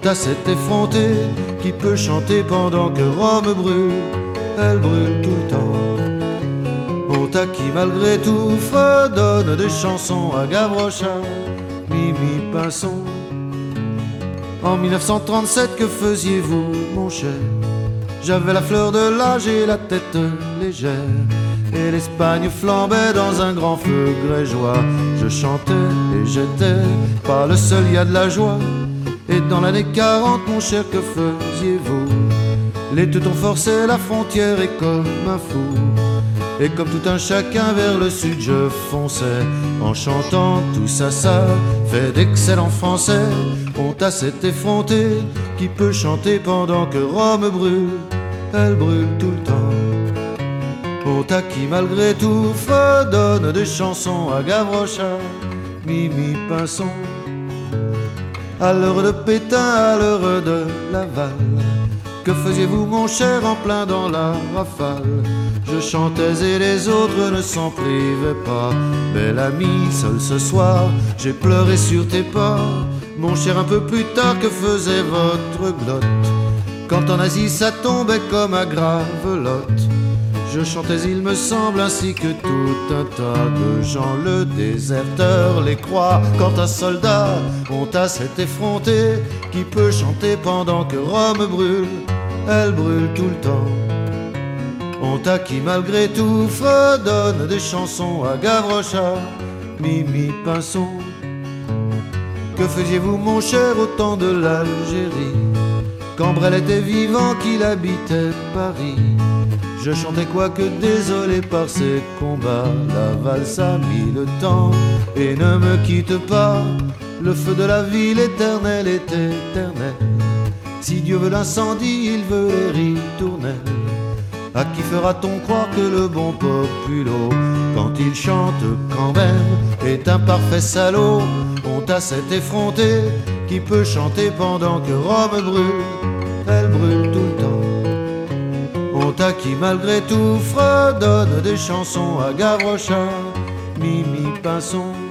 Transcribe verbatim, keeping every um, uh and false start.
Honte à cet effronté qui peut chanter pendant que Rome brûle, elle brûle tout le temps. Honte à qui malgré tout fredonne des chansons à Gavroche, Mimi Pinson. En mille neuf cent trente-sept, que faisiez-vous, mon cher? J'avais la fleur de l'âge et la tête légère, et l'Espagne flambait dans un grand feu grégeois. Je chantais et j'étais pas le seul, y a de la joie. Et dans l'année quarante, mon cher, que faisiez-vous? Les Teutons forçaient la frontière et comme un fou, et comme tout un chacun vers le sud je fonçais, en chantant tout ça, ça fait d'excellents français. Honte à cet effronté qui peut chanter pendant que Rome brûle, elle brûle tout le temps. Honte à qui malgré tout fredonne des chansons à Gavroche, Mimi Pinson. À l'heure de Pétain, à l'heure de Laval, que faisiez-vous, mon cher, en plein dans la rafale? Je chantais et les autres ne s'en privaient pas. Bel ami, seul ce soir, j'ai pleuré sur tes pas. Mon cher, un peu plus tard, que faisait votre glotte quand en Asie ça tombait comme à Gravelotte? Je chantais, il me semble, ainsi que tout un tas de gens. Le déserteur, les croix, quand un soldat. Honte à cet effronté qui peut chanter pendant que Rome brûle, elle brûle tout le temps. Honte à qui malgré tout fredonne des chansons à Gavroche, Mimi Pinson. Que faisiez-vous, mon cher, au temps de l'Algérie, quand Brel était vivant, qu'il habitait Paris? Je chantais, quoique désolé par ces combats, la valse a mis le temps et ne me quitte pas. Le feu de la ville éternelle est éternel. Si Dieu veut l'incendie, il veut les ritournelles. À qui fera-t-on croire que le bon Populo, quand il chante quand même, est un parfait salaud? Honte à cet effronté qui peut chanter pendant que Rome brûle, elle brûle tout le temps. Honte à qui malgré tout fredonne des chansons à Gavroche, Mimi Pinson.